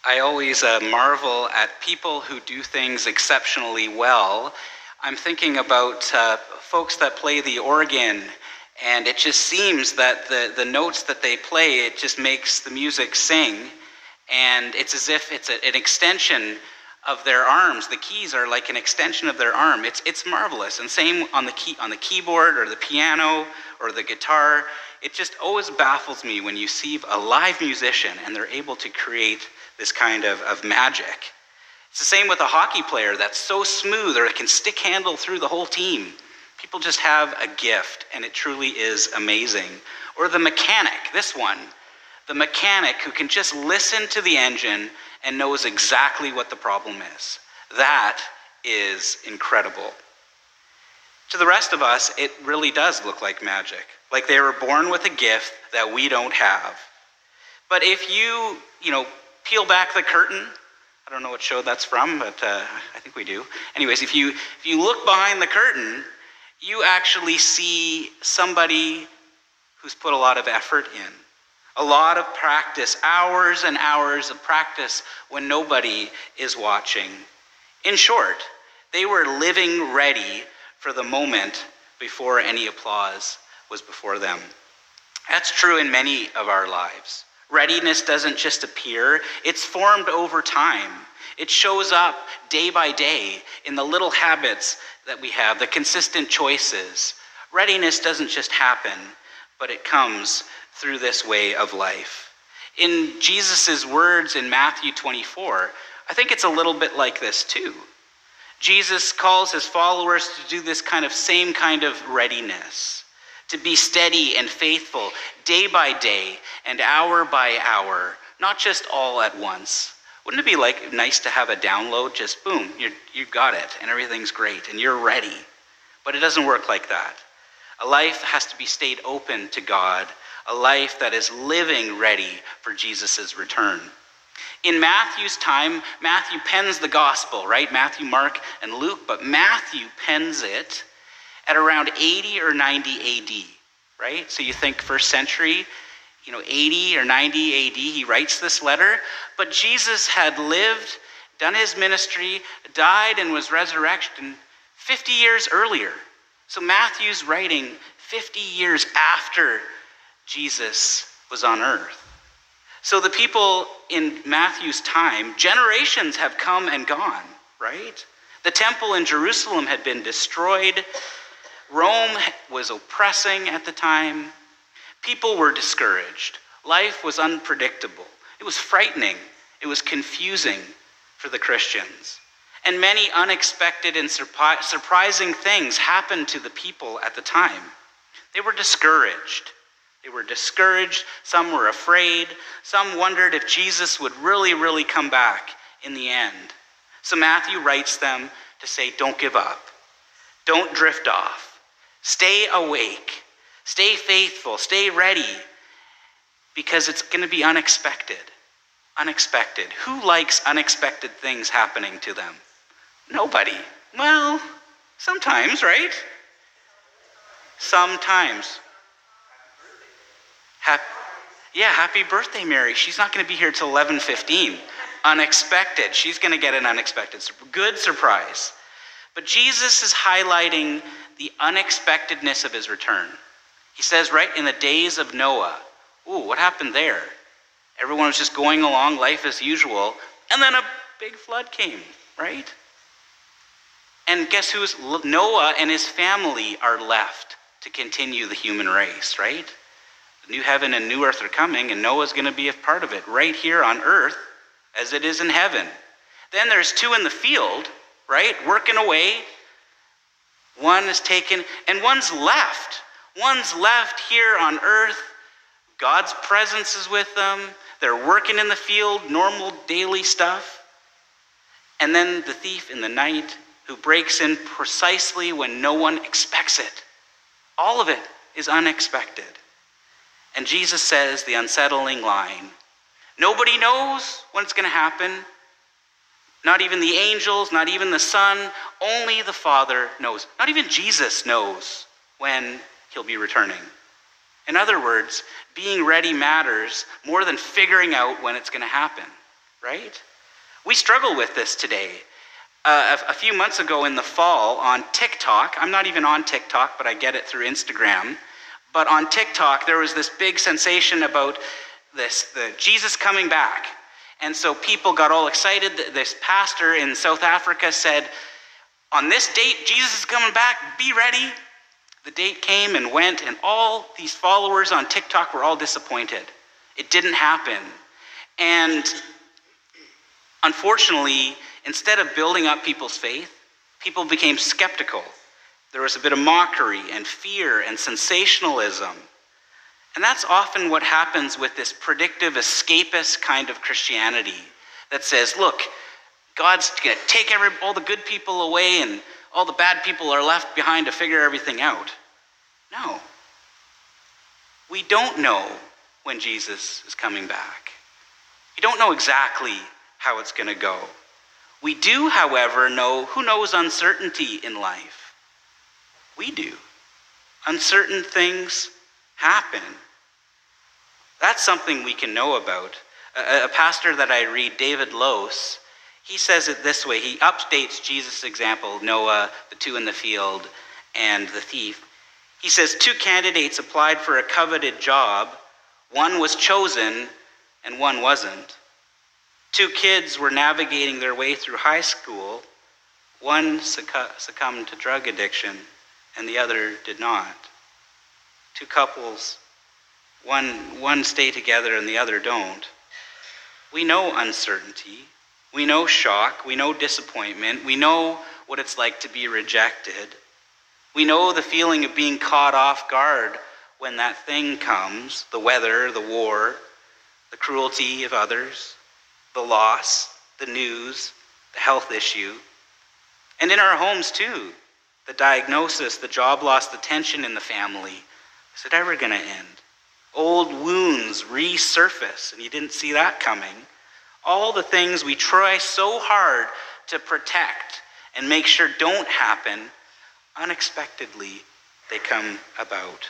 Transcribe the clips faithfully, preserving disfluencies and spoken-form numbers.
I always uh, marvel at people who do things exceptionally well. I'm thinking about uh, folks that play the organ, and it just seems that the, the notes that they play, it just makes the music sing, and it's as if it's a, an extension of their arms. The keys are like an extension of their arm. It's it's marvelous. And same on the key on the keyboard or the piano or the guitar. It just always baffles me when you see a live musician and they're able to create this kind of, of magic. It's the same with a hockey player that's so smooth, or it can stick handle through the whole team. People just have a gift, and it truly is amazing. Or the mechanic, this one, the mechanic who can just listen to the engine and knows exactly what the problem is. That is incredible. To the rest of us, it really does look like magic, like they were born with a gift that we don't have. But if you, you know, peel back the curtain, I don't know what show that's from, but uh, I think we do. Anyways, if you if you look behind the curtain, you actually see somebody who's put a lot of effort in. A lot of practice, hours and hours of practice when nobody is watching. In short, they were living ready for the moment before any applause was before them. That's true in many of our lives. Readiness doesn't just appear, it's formed over time. It shows up day by day in the little habits that we have, the consistent choices. Readiness doesn't just happen, but it comes through this way of life. In Jesus' words in Matthew twenty-four, I think it's a little bit like this too. Jesus calls his followers to do this kind of same kind of readiness, to be steady and faithful day by day and hour by hour, not just all at once. Wouldn't it be like nice to have a download, just boom, you you got it, and everything's great, and you're ready? But it doesn't work like that. A life has to be stayed open to God, a life that is living ready for Jesus' return. In Matthew's time, Matthew pens the gospel, right? Matthew, Mark, and Luke, but Matthew pens it at around eighty or ninety A D, right? So you think first century, you know, eighty or ninety A D, he writes this letter, but Jesus had lived, done his ministry, died, and was resurrected fifty years earlier. So Matthew's writing fifty years after Jesus was on earth. So the people in Matthew's time, generations have come and gone, right? The temple in Jerusalem had been destroyed. Rome was oppressing at the time. People were discouraged. Life was unpredictable. It was frightening. It was confusing for the Christians. And many unexpected and surpi- surprising things happened to the people at the time. They were discouraged. They were discouraged. Some were afraid. Some wondered if Jesus would really, really come back in the end. So Matthew writes them to say, don't give up. Don't drift off. Stay awake. Stay faithful. Stay ready. Because it's going to be unexpected. Unexpected. Who likes unexpected things happening to them? Nobody. Well, sometimes, right? Sometimes. Happy, yeah, happy birthday, Mary. She's not going to be here till eleven fifteen. Unexpected. She's going to get an unexpected, good surprise. But Jesus is highlighting the unexpectedness of his return. He says, right, in the days of Noah, ooh, what happened there? Everyone was just going along, life as usual, and then a big flood came, right? And guess who's Noah and his family are left to continue the human race, right? The new heaven and new earth are coming, and Noah's going to be a part of it right here on earth as it is in heaven. Then there's two in the field, right, working away. One is taken, and one's left. One's left here on earth. God's presence is with them. They're working in the field, normal daily stuff. And then the thief in the night who breaks in precisely when no one expects it. All of it is unexpected. And Jesus says the unsettling line, nobody knows when it's going to happen. Not even the angels, not even the Son, only the Father knows. Not even Jesus knows when he'll be returning. In other words, being ready matters more than figuring out when it's going to happen. right? We struggle with this today. Uh, a, a few months ago in the fall on TikTok, I'm not even on TikTok, but I get it through Instagram. But on TikTok, there was this big sensation about this, the Jesus coming back. And so people got all excited. This pastor in South Africa said, on this date, Jesus is coming back, be ready. The date came and went, and all these followers on TikTok were all disappointed. It didn't happen. And unfortunately, instead of building up people's faith, people became skeptical. There was a bit of mockery and fear and sensationalism. And that's often what happens with this predictive, escapist kind of Christianity that says, look, God's going to take every, all the good people away and all the bad people are left behind to figure everything out. No. We don't know when Jesus is coming back. We don't know exactly how it's going to go. We do, however, know who knows uncertainty in life. We do. Uncertain things happen. That's something we can know about. A, a pastor that I read, David Lose, he says it this way. He updates Jesus' example, Noah, the two in the field, and the thief. He says two candidates applied for a coveted job. One was chosen and one wasn't. Two kids were navigating their way through high school. One succumbed to drug addiction and the other did not. Two couples, one, one stay together and the other don't. We know uncertainty. We know shock. We know disappointment. We know what it's like to be rejected. We know the feeling of being caught off guard when that thing comes, the weather, the war, the cruelty of others, the loss, the news, the health issue. And in our homes too, the diagnosis, the job loss, the tension in the family. Is it ever going to end? Old wounds resurface, and you didn't see that coming. All the things we try so hard to protect and make sure don't happen, unexpectedly they come about.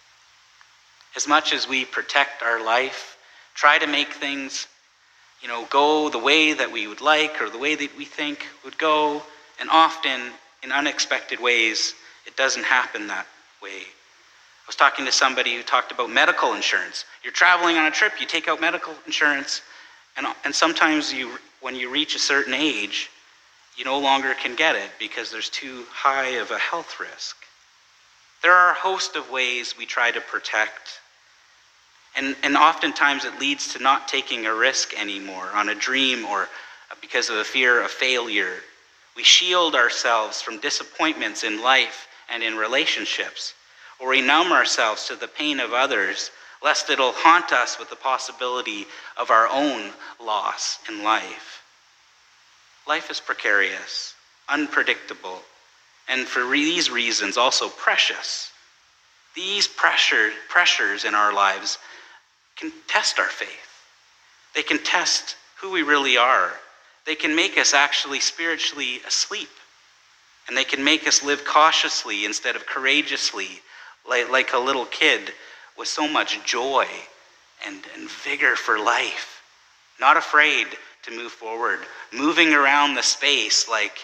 As much as we protect our life, try to make things, you know, go the way that we would like or the way that we think would go, and often in unexpected ways, it doesn't happen that way. I was talking to somebody who talked about medical insurance. You're traveling on a trip, you take out medical insurance, and, and sometimes you, when you reach a certain age, you no longer can get it because there's too high of a health risk. There are a host of ways we try to protect, and, and oftentimes it leads to not taking a risk anymore on a dream or because of a fear of failure. We shield ourselves from disappointments in life and in relationships, or we numb ourselves to the pain of others, lest it'll haunt us with the possibility of our own loss in life. Life is precarious, unpredictable, and for these reasons also precious. These pressure, pressures in our lives can test our faith. They can test who we really are. They can make us actually spiritually asleep. And they can make us live cautiously instead of courageously, like, like a little kid with so much joy and, and vigor for life. Not afraid to move forward, moving around the space like,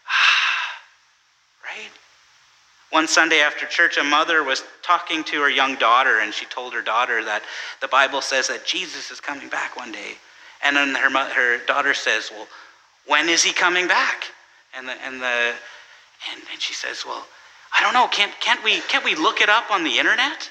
ah, right? One Sunday after church, a mother was talking to her young daughter, and she told her daughter that the Bible says that Jesus is coming back one day. And then her mother, her daughter says, well, when is he coming back? And the, and the and, and she says, well, I don't know, can't can't we can't we look it up on the internet?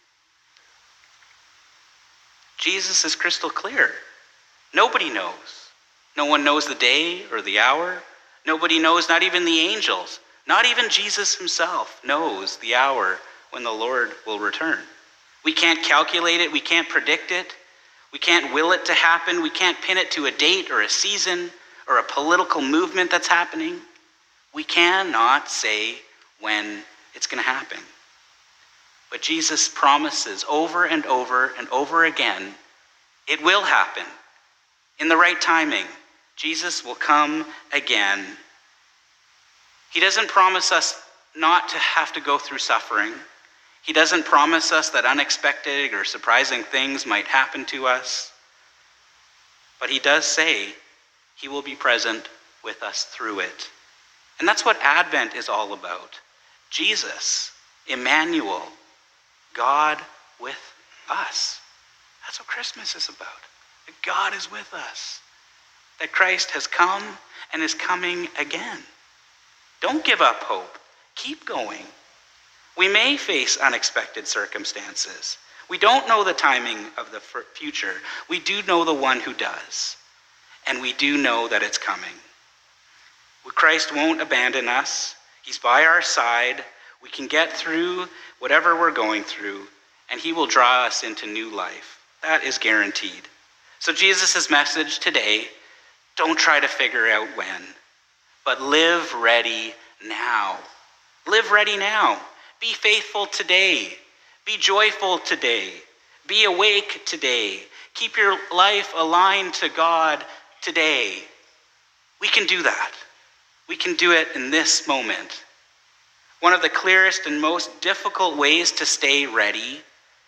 Jesus is crystal clear. Nobody knows. No one knows the day or the hour. Nobody knows, not even the angels. Not even Jesus himself knows the hour when the Lord will return. We can't calculate it. We can't predict it. We can't will it to happen. We can't pin it to a date or a season or a political movement that's happening. We cannot say when it's going to happen. But Jesus promises over and over and over again, it will happen. In the right timing, Jesus will come again. He doesn't promise us not to have to go through suffering. He doesn't promise us that unexpected or surprising things might happen to us. But he does say he will be present with us through it. And that's what Advent is all about. Jesus, Emmanuel, God with us. That's what Christmas is about. That God is with us. That Christ has come and is coming again. Don't give up hope. Keep going. We may face unexpected circumstances. We don't know the timing of the future. We do know the one who does. And we do know that it's coming. Christ won't abandon us. He's by our side. We can get through whatever we're going through, and he will draw us into new life. That is guaranteed. So Jesus' message today, don't try to figure out when, but live ready now. Live ready now. Be faithful today. Be joyful today. Be awake today. Keep your life aligned to God today. We can do that. We can do it in this moment. One of the clearest and most difficult ways to stay ready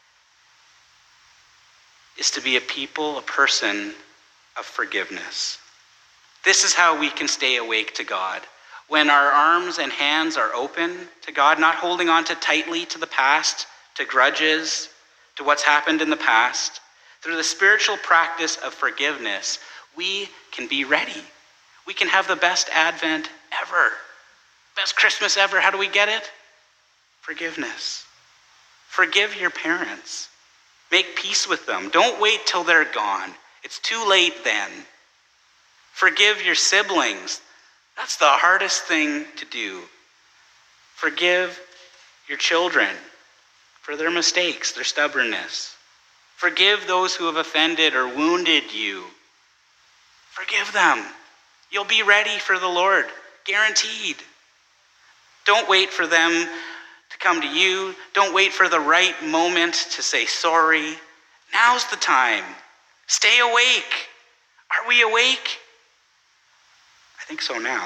is to be a people, a person of forgiveness. This is how we can stay awake to God. When our arms and hands are open to God, not holding on too tightly to the past, to grudges, to what's happened in the past, through the spiritual practice of forgiveness, we can be ready. We can have the best Advent ever. Best Christmas ever. How do we get it? Forgiveness. Forgive your parents. Make peace with them. Don't wait till they're gone. It's too late then. Forgive your siblings. That's the hardest thing to do. Forgive your children for their mistakes, their stubbornness. Forgive those who have offended or wounded you. Forgive them. You'll be ready for the Lord, guaranteed. Don't wait for them to come to you. Don't wait for the right moment to say sorry. Now's the time. Stay awake. Are we awake? I think so now.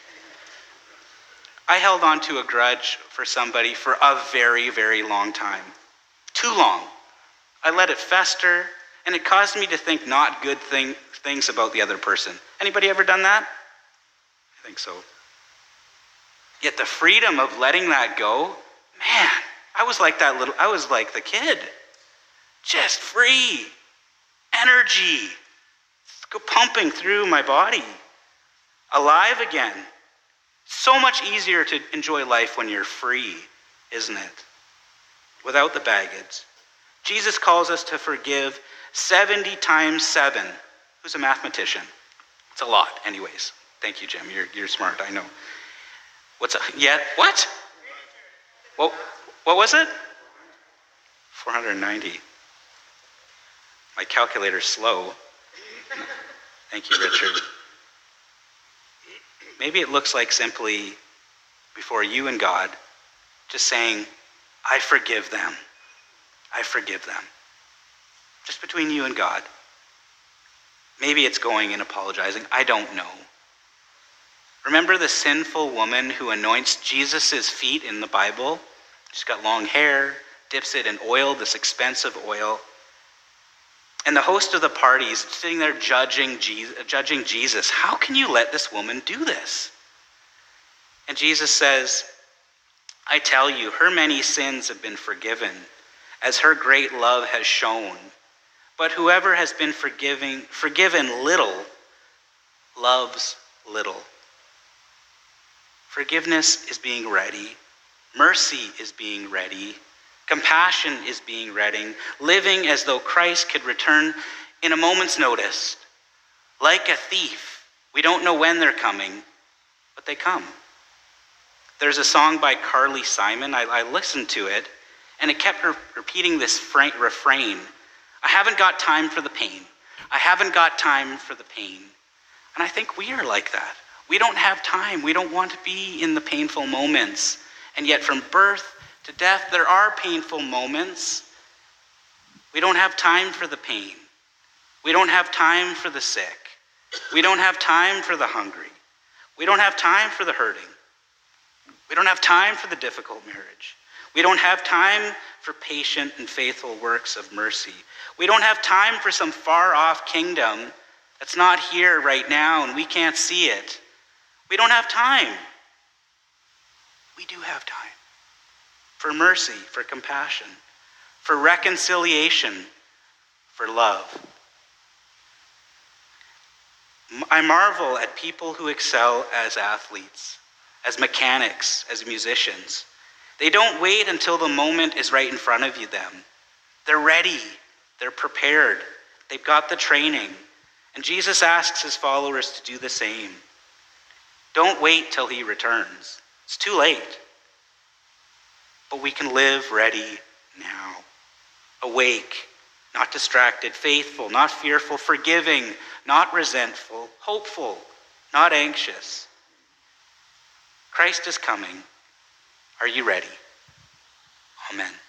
I held on to a grudge for somebody for a very, very long time. Too long. I let it fester, and it caused me to think not good thing, things about the other person. Anybody ever done that? I think so. Yet the freedom of letting that go, man, I was like that little, I was like the kid. Just free. Energy. Go pumping through my body. Alive again. So much easier to enjoy life when you're free, isn't it? Without the baggage. Jesus calls us to forgive seventy times seven. Who's a mathematician? It's a lot, anyways. Thank you, Jim. You're you're smart, I know. What's a, yeah, what? What, what was it? four hundred ninety. My calculator's slow. Thank you, Richard. Maybe it looks like simply before you and God, just saying, I forgive them. I forgive them. Just between you and God. Maybe it's going and apologizing. I don't know. Remember the sinful woman who anoints Jesus' feet in the Bible? She's got long hair, dips it in oil, this expensive oil. And the host of the party is sitting there judging Jesus, judging Jesus. How can you let this woman do this? And Jesus says, I tell you, her many sins have been forgiven, as her great love has shown. But whoever has been forgiving, forgiven little, loves little. Forgiveness is being ready. Mercy is being ready. Compassion is being ready. Living as though Christ could return in a moment's notice. Like a thief. We don't know when they're coming, but they come. There's a song by Carly Simon. I, I listened to it, and it kept re- repeating this fra- refrain. I haven't got time for the pain. I haven't got time for the pain. And I think we are like that. We don't have time. We don't want to be in the painful moments. And yet from birth to death, there are painful moments. We don't have time for the pain. We don't have time for the sick. We don't have time for the hungry. We don't have time for the hurting. We don't have time for the difficult marriage. We don't have time for patient and faithful works of mercy. We don't have time for some far-off kingdom It's not here right now, and we can't see it. We don't have time. We do have time for mercy, for compassion, for reconciliation, for love. I marvel at people who excel as athletes, as mechanics, as musicians. They don't wait until the moment is right in front of you them. They're ready. They're prepared. They've got the training. And Jesus asks his followers to do the same. Don't wait till he returns. It's too late. But we can live ready now. Awake, not distracted, faithful, not fearful, forgiving, not resentful, hopeful, not anxious. Christ is coming. Are you ready? Amen.